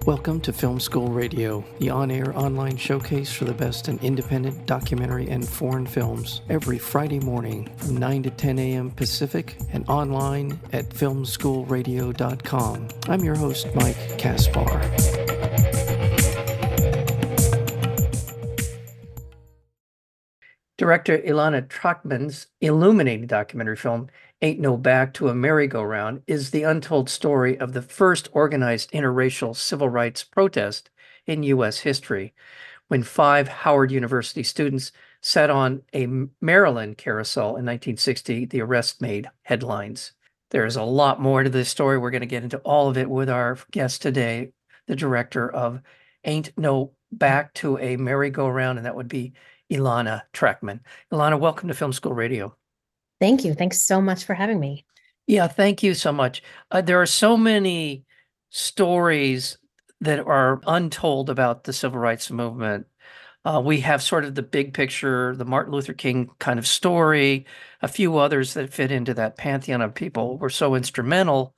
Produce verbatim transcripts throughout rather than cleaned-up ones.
Welcome to Film School Radio, the on-air online showcase for the best in independent documentary and foreign films, every Friday morning from nine to ten a.m. Pacific and online at film school radio dot com. I'm your host, Mike Kaspar. Director Ilana Trakman's illuminating documentary film, Ain't No Back to a Merry-Go-Round, is the untold story of the first organized interracial civil rights protest in U S history, when five Howard University students sat on a Maryland carousel in nineteen sixty. The arrest made headlines. There's a lot more to this story. We're going to get into all of it with our guest today, the director of Ain't No Back to a Merry-Go-Round, and that would be Ilana Trakman. Ilana, welcome to Film School Radio. Thank you. Thanks so much for having me. Yeah, thank you so much. Uh, there are so many stories that are untold about the civil rights movement. Uh, we have sort of the big picture, the Martin Luther King kind of story, a few others that fit into that pantheon of people who were so instrumental.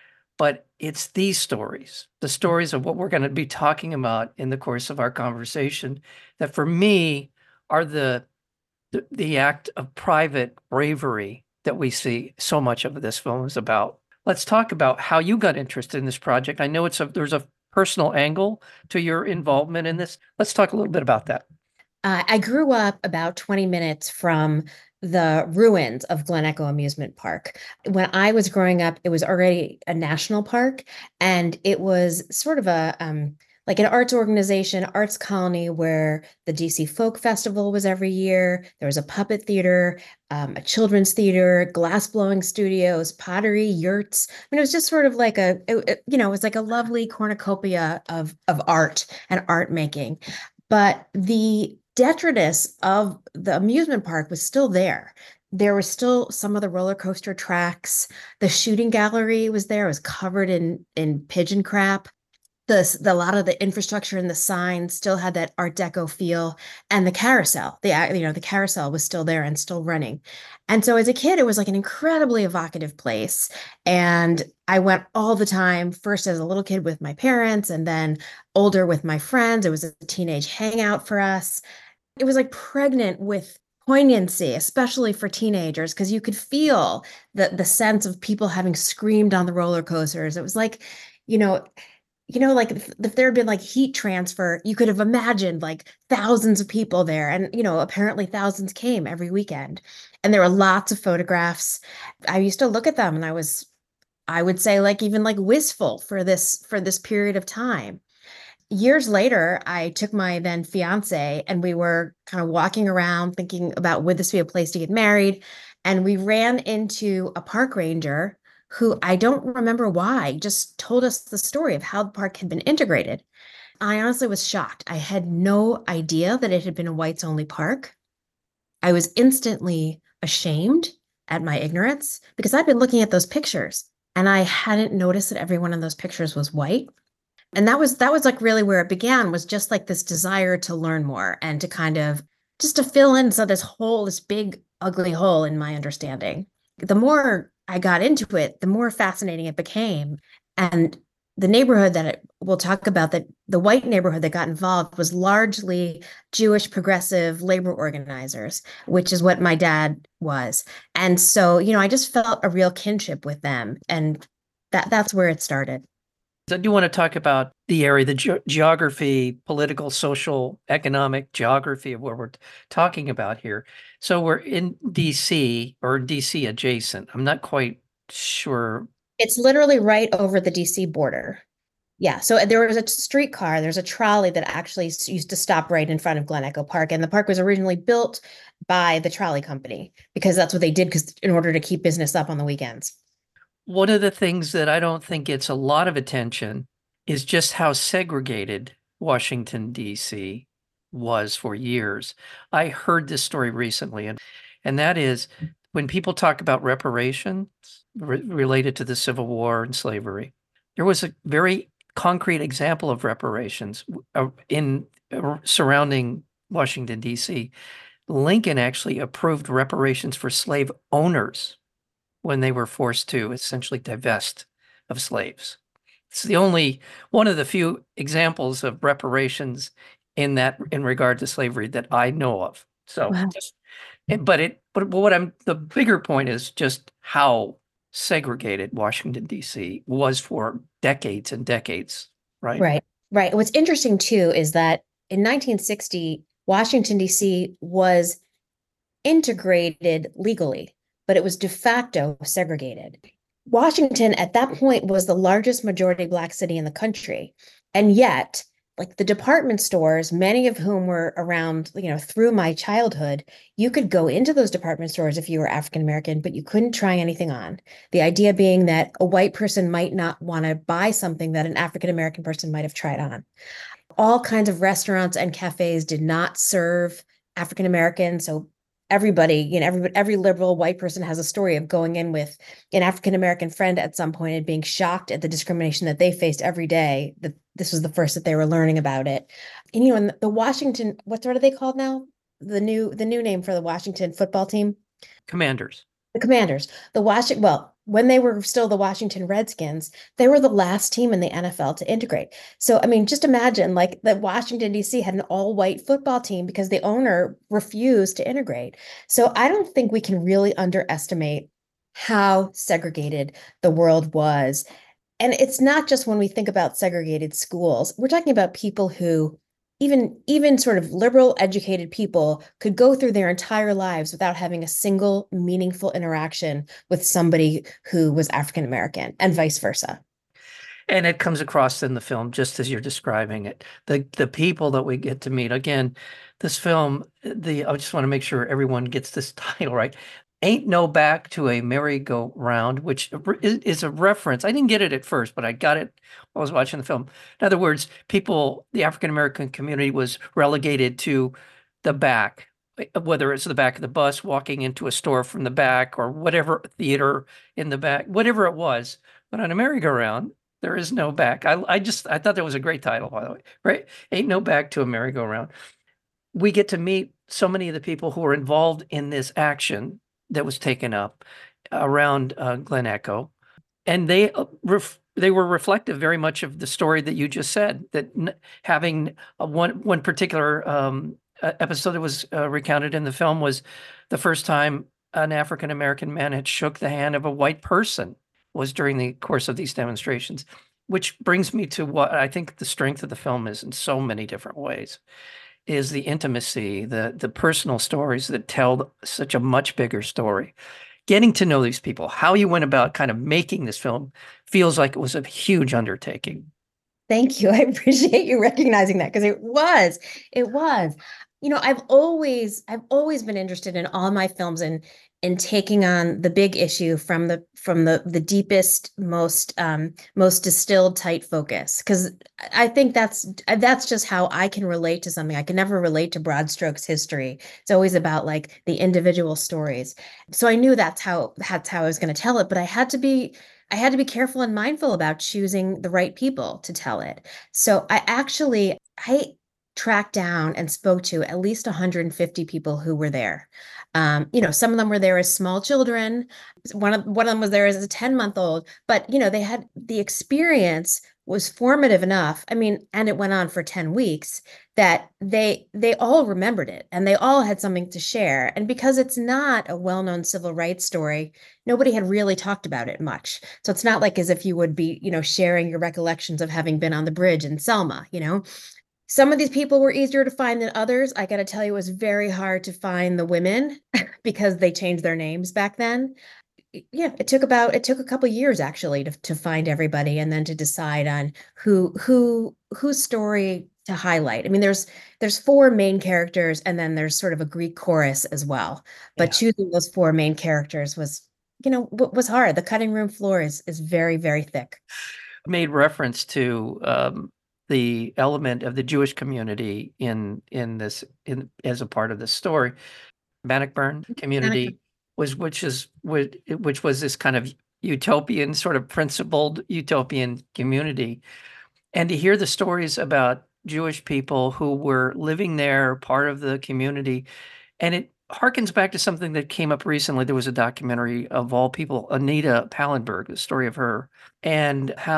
But it's these stories, the stories of what we're going to be talking about in the course of our conversation, that for me are the the, the act of private bravery that we see so much of this film is about. Let's talk about how you got interested in this project. I know it's a there's a personal angle to your involvement in this. Let's talk a little bit about that. Uh, I grew up about twenty minutes from the ruins of Glen Echo Amusement Park. When I was growing up, it was already a national park, and it was sort of a um, like an arts organization, arts colony, where the D C Folk Festival was every year. There was a puppet theater, um, a children's theater, glass blowing studios, pottery, yurts. I mean, it was just sort of like a, it, it, you know, it was like a lovely cornucopia of of art and art making. But the detritus of the amusement park was still there. There were still some of the roller coaster tracks. The shooting gallery was there. It was covered in in pigeon crap. The, the a lot of the infrastructure and the signs still had that Art Deco feel, and the carousel, the you know the carousel was still there and still running. And so as a kid, it was like an incredibly evocative place. And I went all the time, first as a little kid with my parents, and then older with my friends. It was a teenage hangout for us. It was like pregnant with poignancy, especially for teenagers, because you could feel the the sense of people having screamed on the roller coasters. It was like, you know, you know, like if, if there had been like heat transfer, you could have imagined like thousands of people there. And, you know, apparently thousands came every weekend. And there were lots of photographs. I used to look at them and I was, I would say like even like wistful for this, for this period of time. Years later, I took my then fiance and we were kind of walking around thinking about, would this be a place to get married? And we ran into a park ranger who, I don't remember why, just told us the story of how the park had been integrated. I honestly was shocked. I had no idea that it had been a whites only park. I was instantly ashamed at my ignorance because I'd been looking at those pictures and I hadn't noticed that everyone in those pictures was white. And that was that was like really where it began, was just like this desire to learn more and to kind of just to fill in so this hole, this big ugly hole in my understanding. The more I got into it, the more fascinating it became. And the neighborhood that it, we'll talk about, that the white neighborhood that got involved was largely Jewish progressive labor organizers, which is what my dad was. And so, you know, I just felt a real kinship with them. And that that's where it started. I do want to talk about the area, the ge- geography, political, social, economic geography of what we're t- talking about here. So we're in D C or D C adjacent. I'm not quite sure. It's literally right over the D C border. Yeah, so there was a streetcar, there's a trolley that actually used to stop right in front of Glen Echo Park. And the park was originally built by the trolley company because that's what they did, because in order to keep business up on the weekends. One of the things that I don't think gets a lot of attention is just how segregated Washington, D C was for years. I heard this story recently, and, and that is when people talk about reparations re- related to the Civil War and slavery, there was a very concrete example of reparations uh, in uh, surrounding Washington, D C. Lincoln actually approved reparations for slave owners when they were forced to essentially divest of slaves. It's the only one of the few examples of reparations in that in regard to slavery that I know of. So Wow. just, eh, but it, but what I'm, the bigger point is just how segregated Washington, D C was for decades and decades, right? Right. Right. What's interesting too is that in nineteen sixty, Washington, D C was integrated legally, but it was de facto segregated. Washington at that point was the largest majority Black city in the country. And yet, like the department stores, many of whom were around, you know, through my childhood, you could go into those department stores if you were African American, but you couldn't try anything on. The idea being that a white person might not want to buy something that an African American person might have tried on. All kinds of restaurants and cafes did not serve African Americans. So everybody, you know, every every liberal white person has a story of going in with an African American friend at some point and being shocked at the discrimination that they faced every day. That this was the first that they were learning about it. And you know, in the Washington, what what are they called now? The new the new name for the Washington football team? Commanders. The Commanders, the Washington, well, when they were still the Washington Redskins, they were the last team in the N F L to integrate. So, I mean, just imagine like that Washington, D C had an all-white football team because the owner refused to integrate. So, I don't think we can really underestimate how segregated the world was. And it's not just when we think about segregated schools, we're talking about people who even even sort of liberal educated people could go through their entire lives without having a single meaningful interaction with somebody who was African American and vice versa. And it comes across in the film just as you're describing it. The the people that we get to meet. Again, this film, the I just want to make sure everyone gets this title right. Ain't No Back to a Merry-Go-Round, which is a reference. I didn't get it at first, but I got it while I was watching the film. In other words, people, the African American community was relegated to the back, whether it's the back of the bus, walking into a store from the back, or whatever theater in the back, whatever it was. But on a merry-go-round, there is no back. I, I just, I thought that was a great title, by the way, right? Ain't No Back to a Merry-Go-Round. We get to meet so many of the people who are involved in this action that was taken up around uh, Glen Echo, and they uh, ref they were reflective very much of the story that you just said. That n having a one one particular um, uh, episode that was uh, recounted in the film was the first time an African American man had shook the hand of a white person was during the course of these demonstrations, which brings me to what I think the strength of the film is in so many different ways. Is the intimacy, the the personal stories that tell such a much bigger story. Getting to know these people, how you went about kind of making this film feels like it was a huge undertaking. Thank you. I appreciate you recognizing that because it was, it was. You know, I've always, I've always been interested in all my films and in taking on the big issue from the from the the deepest, most um, most distilled, tight focus. Because I think that's that's just how I can relate to something. I can never relate to broad strokes history. It's always about like the individual stories. So I knew that's how that's how I was going to tell it, but I had to be I had to be careful and mindful about choosing the right people to tell it. So I actually I tracked down and spoke to at least one hundred fifty people who were there. Um, you know, some of them were there as small children. One of one of them was there as a ten month old, but you know, they had the experience was formative enough. I mean, and it went on for ten weeks that they they all remembered it and they all had something to share. And because it's not a well-known civil rights story, nobody had really talked about it much. So it's not like as if you would be, you know, sharing your recollections of having been on the bridge in Selma, you know. Some of these people were easier to find than others. I got to tell you, it was very hard to find the women because they changed their names back then. Yeah, it took about it took a couple years actually to to find everybody and then to decide on who who whose story to highlight. I mean, there's there's four main characters and then there's sort of a Greek chorus as well. But Yeah. choosing those four main characters was, you know, was hard. The cutting room floor is is very, very thick. Made reference to um, the element of the Jewish community in in this in as a part of this story. Bannockburn community was which is which, which was this kind of utopian, sort of principled utopian community. And to hear the stories about Jewish people who were living there, part of the community, and it harkens back to something that came up recently. There was a documentary of all people, Anita Pallenberg, the story of her, and how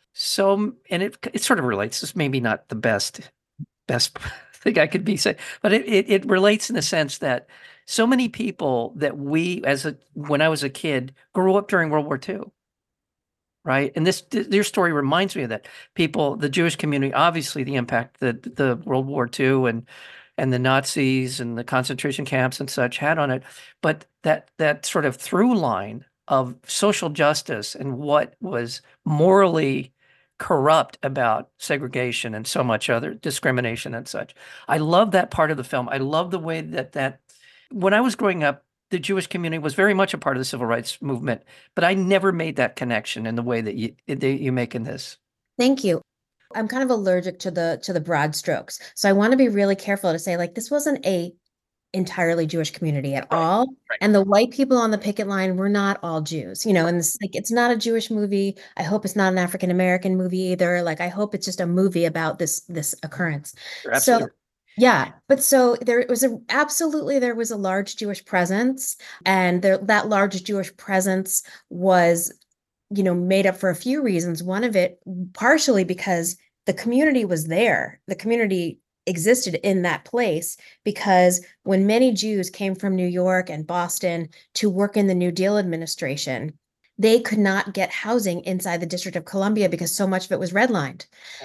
So, and it it sort of relates. This maybe not the best best thing I could be saying, but it, it it relates in the sense that so many people that we, as a when I was a kid, grew up during World War Two, right? And this their story reminds me of that. People, the Jewish community, obviously the impact that the World War Two and and the Nazis and the concentration camps and such had on it, but that that sort of through line of social justice and what was morally corrupt about segregation and so much other discrimination and such. I love that part of the film. I love the way that that when I was growing up, the Jewish community was very much a part of the civil rights movement, but I never made that connection in the way that you that you make in this. Thank you. I'm kind of allergic to the to the broad strokes. So I want to be really careful to say like this wasn't a entirely Jewish community at Right, all. right. And the white people on the picket line were not all Jews, you know, and this, like it's not a Jewish movie. I hope it's not an African American movie either. Like I hope it's just a movie about this this occurrence. You're So absolutely right. yeah, but so there was a absolutely there was a large Jewish presence, and there that large Jewish presence was, you know, made up for a few reasons. One of it partially because the community was there. The community existed in that place because when many Jews came from New York and Boston to work in the New Deal administration, they could not get housing inside the District of Columbia because so much of it was redlined.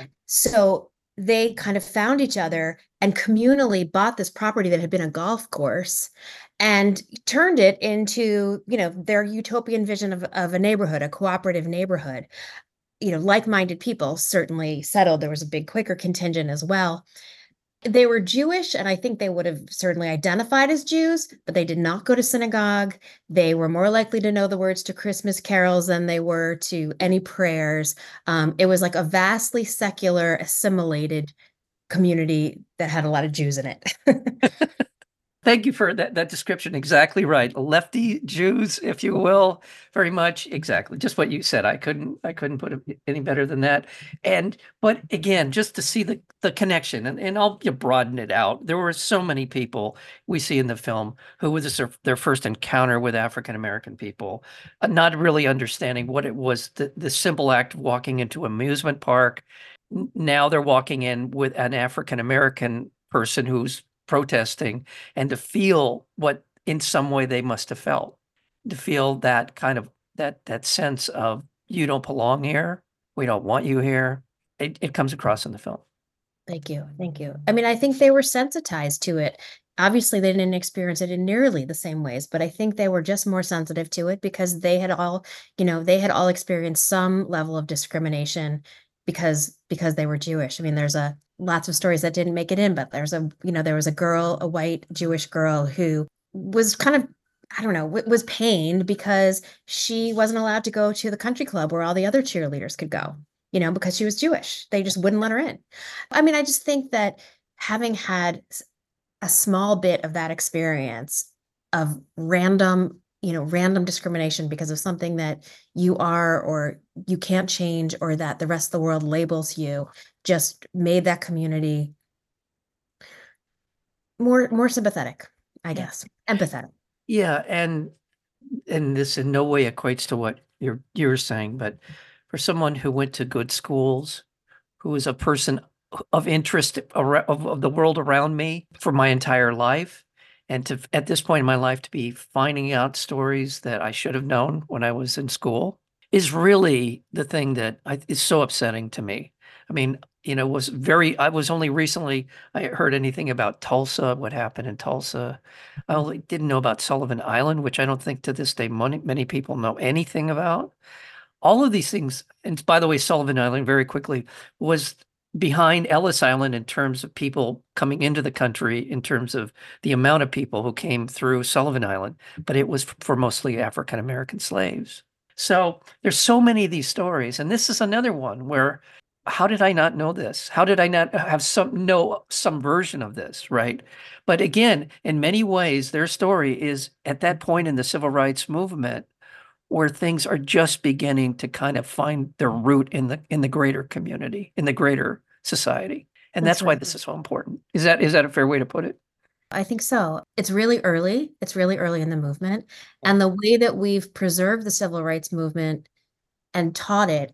So they kind of found each other and communally bought this property that had been a golf course and turned it into, you know, their utopian vision of, of a neighborhood, a cooperative neighborhood. You know, like-minded people certainly settled. There was a big Quaker contingent as well. They were Jewish, and I think they would have certainly identified as Jews, but they did not go to synagogue. They were more likely to know the words to Christmas carols than they were to any prayers. Um, it was like a vastly secular, assimilated community that had a lot of Jews in it. Thank you for that that description. Exactly right. Lefty Jews, if you will, very much exactly just what you said. I couldn't I couldn't put it any better than that. And but again, just to see the the connection, and, and I'll you broaden it out. There were so many people we see in the film who was their, their first encounter with African American people, uh, not really understanding what it was, the, the simple act of walking into an amusement park. N- Now they're walking in with an African American person who's protesting, and to feel what in some way they must have felt, to feel that kind of that that sense of you don't belong here, we don't want you here. It, it comes across in the film. Thank you. Thank you. I mean, I think they were sensitized to it. Obviously, they didn't experience it in nearly the same ways, but I think they were just more sensitive to it because they had all, you know, they had all experienced some level of discrimination because because they were Jewish. I mean, there's a lots of stories that didn't make it in, but there's a, you know, there was a girl, a white Jewish girl who was kind of, I don't know, was pained because she wasn't allowed to go to the country club where all the other cheerleaders could go, you know, because she was Jewish. They just wouldn't let her in. I mean, I just think that having had a small bit of that experience of random, you know, random discrimination because of something that you are or you can't change or that the rest of the world labels you just made that community more more sympathetic, I Yeah. guess, empathetic. Yeah, and and this in no way equates to what you're you're saying, but for someone who went to good schools, who is a person of interest ar- of, of the world around me for my entire life, and to at this point in my life to be finding out stories that I should have known when I was in school is really the thing that I, is so upsetting to me. I mean, you know, was very, I was only recently, I heard anything about Tulsa, what happened in Tulsa. I only didn't know about Sullivan Island, which I don't think to this day many, many people know anything about. All of these things, and by the way, Sullivan Island, very quickly, was behind Ellis Island in terms of people coming into the country, in terms of the amount of people who came through Sullivan Island, but it was for mostly African American slaves. So there's so many of these stories, and this is another one where how did I not know this? How did I not have some know some version of this, right? But again, in many ways, their story is at that point in the civil rights movement where things are just beginning to kind of find their root in the in the greater community, in the greater society. And That's that's why right. this is so important. Is that is that a fair way to put it? I think so. It's really early. It's really early in the movement. And the way that we've preserved the civil rights movement and taught it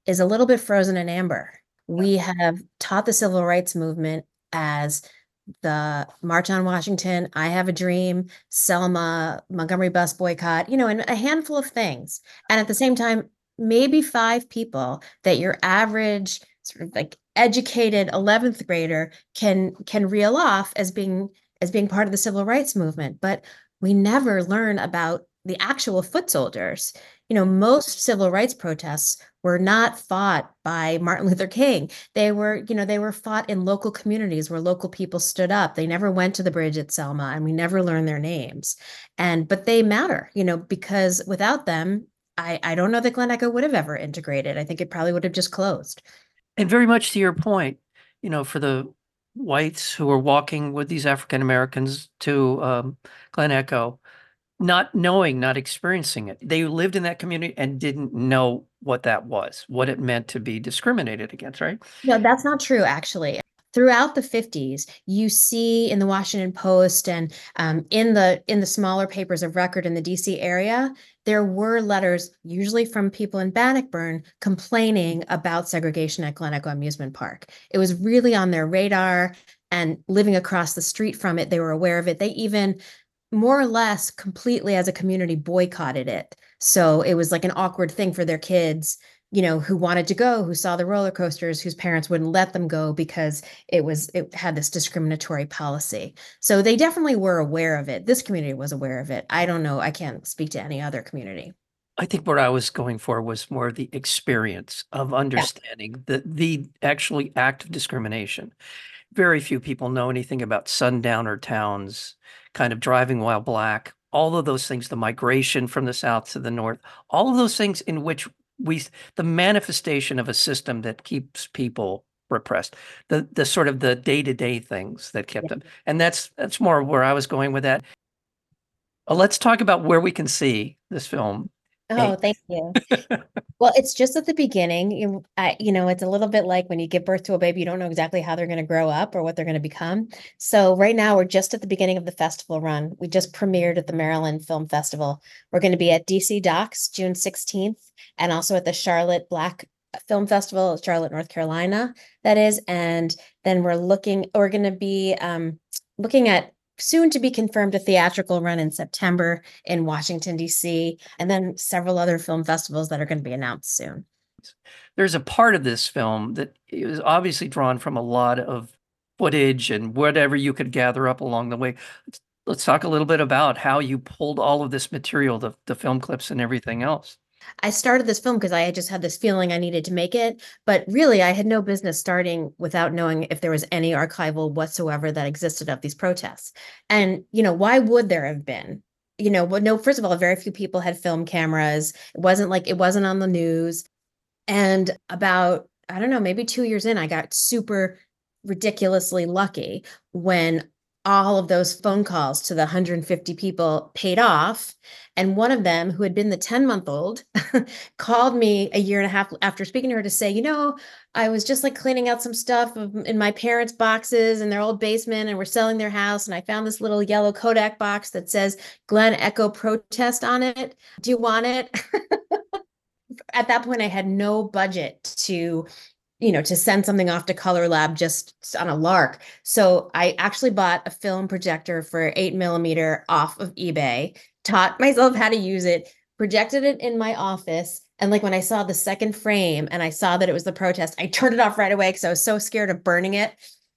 is a little bit frozen in amber. We have taught the civil rights movement as the March on Washington, I Have a Dream, Selma, Montgomery bus boycott, you know, and a handful of things. And at the same time, maybe five people that your average sort of like educated eleventh grader can can reel off as being as being part of the civil rights movement. But we never learn about the actual foot soldiers. You know, most civil rights protests were not fought by Martin Luther King. They were, you know, they were fought in local communities where local people stood up. They never went to the bridge at Selma, and we never learned their names. And but they matter, you know, because without them, I I don't know that Glen Echo would have ever integrated. I think it probably would have just closed. And very much to your point, you know, for the whites who were walking with these African Americans to um, Glen Echo, not knowing, not experiencing it. They lived in that community and didn't know what that was, what it meant to be discriminated against, right? No, that's not true, actually. Throughout the fifties, you see in the Washington Post and um, in the in the smaller papers of record in the D C area, there were letters, usually from people in Bannockburn, complaining about segregation at Glen Echo Amusement Park. It was really on their radar, and living across the street from it, they were aware of it. They even more or less completely as a community boycotted it. So it was like an awkward thing for their kids, you know, who wanted to go, who saw the roller coasters, whose parents wouldn't let them go because it was it had this discriminatory policy. So they definitely were aware of it. This community was aware of it. I don't know. I can't speak to any other community. I think what I was going for was more the experience of Yeah. understanding the the actually act of discrimination. Very few people know anything about sundowner towns, kind of driving while black, all of those things, the migration from the south to the north, all of those things in which we, the manifestation of a system that keeps people repressed, the the sort of the day-to-day things that kept Yeah. them. And that's that's more where I was going with that. Uh, let's talk about where we can see this film. Oh, A- thank you. Well, it's just at the beginning. You, I, you know, it's a little bit like when you give birth to a baby, you don't know exactly how they're going to grow up or what they're going to become. So right now, we're just at the beginning of the festival run. We just premiered at the Maryland Film Festival. We're going to be at D C Docs June sixteenth, and also at the Charlotte Black Film Festival, Charlotte, North Carolina, that is. And then we're looking, we're going to be um, looking at soon to be confirmed a theatrical run in September in Washington, D C, and then several other film festivals that are going to be announced soon. There's a part of this film that is obviously drawn from a lot of footage and whatever you could gather up along the way. Let's, let's talk a little bit about how you pulled all of this material, the, the film clips and everything else. I started this film because I had just had this feeling I needed to make it, but really I had no business starting without knowing if there was any archival whatsoever that existed of these protests. And, you know, why would there have been? You know, well, no, first of all, very few people had film cameras. It wasn't like it wasn't on the news. And about, I don't know, maybe two years in, I got super ridiculously lucky when all of those phone calls to the one hundred fifty people paid off. And one of them, who had been the ten month old, called me a year and a half after speaking to her to say, you know, I was just like cleaning out some stuff in my parents' boxes in their old basement, and we're selling their house. And I found this little yellow Kodak box that says Glen Echo Protest on it. Do you want it? At that point, I had no budget to, you know, to send something off to Color Lab just on a lark. So I actually bought a film projector for eight millimeter off of eBay, taught myself how to use it, projected it in my office. And like when I saw the second frame and I saw that it was the protest, I turned it off right away because I was so scared of burning it.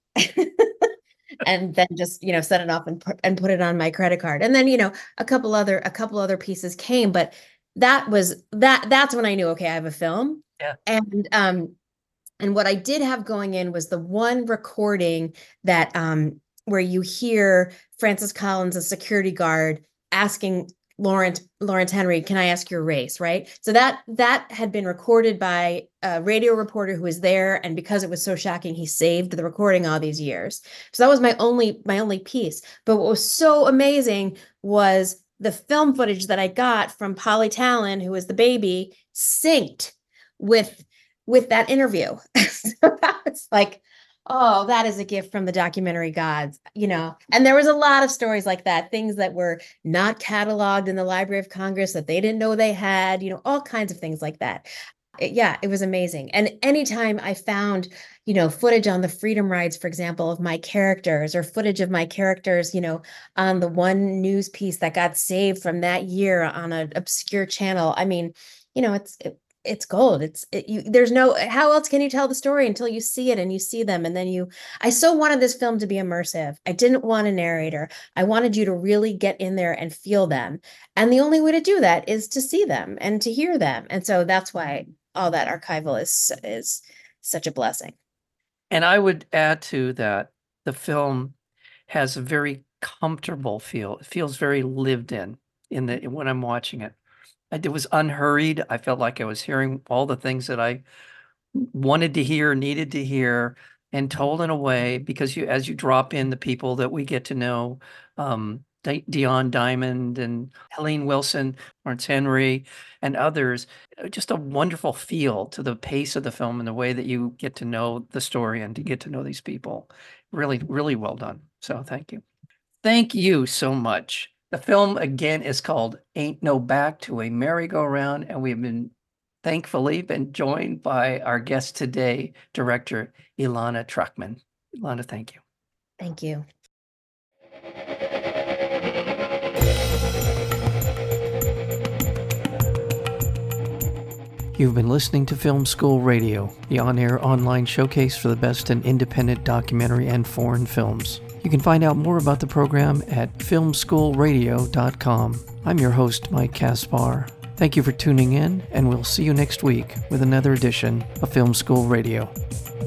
And then just, you know, set it off and put, and put it on my credit card. And then, you know, a couple other a couple other pieces came, but that was that that's when I knew, okay, I have a film. Yeah. And um and what I did have going in was the one recording that um where you hear Francis Collins, a security guard, asking Lawrence Lawrence Henry, can I ask your race? Right. So that that had been recorded by a radio reporter who was there. And because it was so shocking, he saved the recording all these years. So that was my only my only piece. But what was so amazing was the film footage that I got from Polly Talon, who was the baby, synced with with that interview. So it's like, oh, that is a gift from the documentary gods, you know. And there was a lot of stories like that, things that were not cataloged in the Library of Congress that they didn't know they had, you know, all kinds of things like that. it- yeah, it was amazing. And anytime I found, you know, footage on the Freedom Rides, for example, of my characters, or footage of my characters, you know, on the one news piece that got saved from that year on an obscure channel. I mean, you know, it's it, it's gold. It's it, you, there's no, how else can you tell the story until you see it and you see them, and then you. I so wanted this film to be immersive. I didn't want a narrator. I wanted you to really get in there and feel them. And the only way to do that is to see them and to hear them. And so that's why all that archival is is such a blessing. And I would add to that, the film has a very comfortable feel. It feels very lived in in the when I'm watching it. It was unhurried. I felt like I was hearing all the things that I wanted to hear, needed to hear, and told in a way, because you, as you drop in the people that we get to know, um, Di- Dion Diamond and Helene Wilson, Lawrence Henry, and others, uh, just a wonderful feel to the pace of the film and the way that you get to know the story and to get to know these people. Really, really well done. So thank you. Thank you so much. The film again is called Ain't No Back to a Merry-Go-Round, and we've been thankfully been joined by our guest today, director Ilana Truckman. Ilana, thank you. Thank you. You've been listening to Film School Radio, the on-air online showcase for the best in independent documentary and foreign films. You can find out more about the program at film school radio dot com. I'm your host, Mike Kaspar. Thank you for tuning in, and we'll see you next week with another edition of Film School Radio.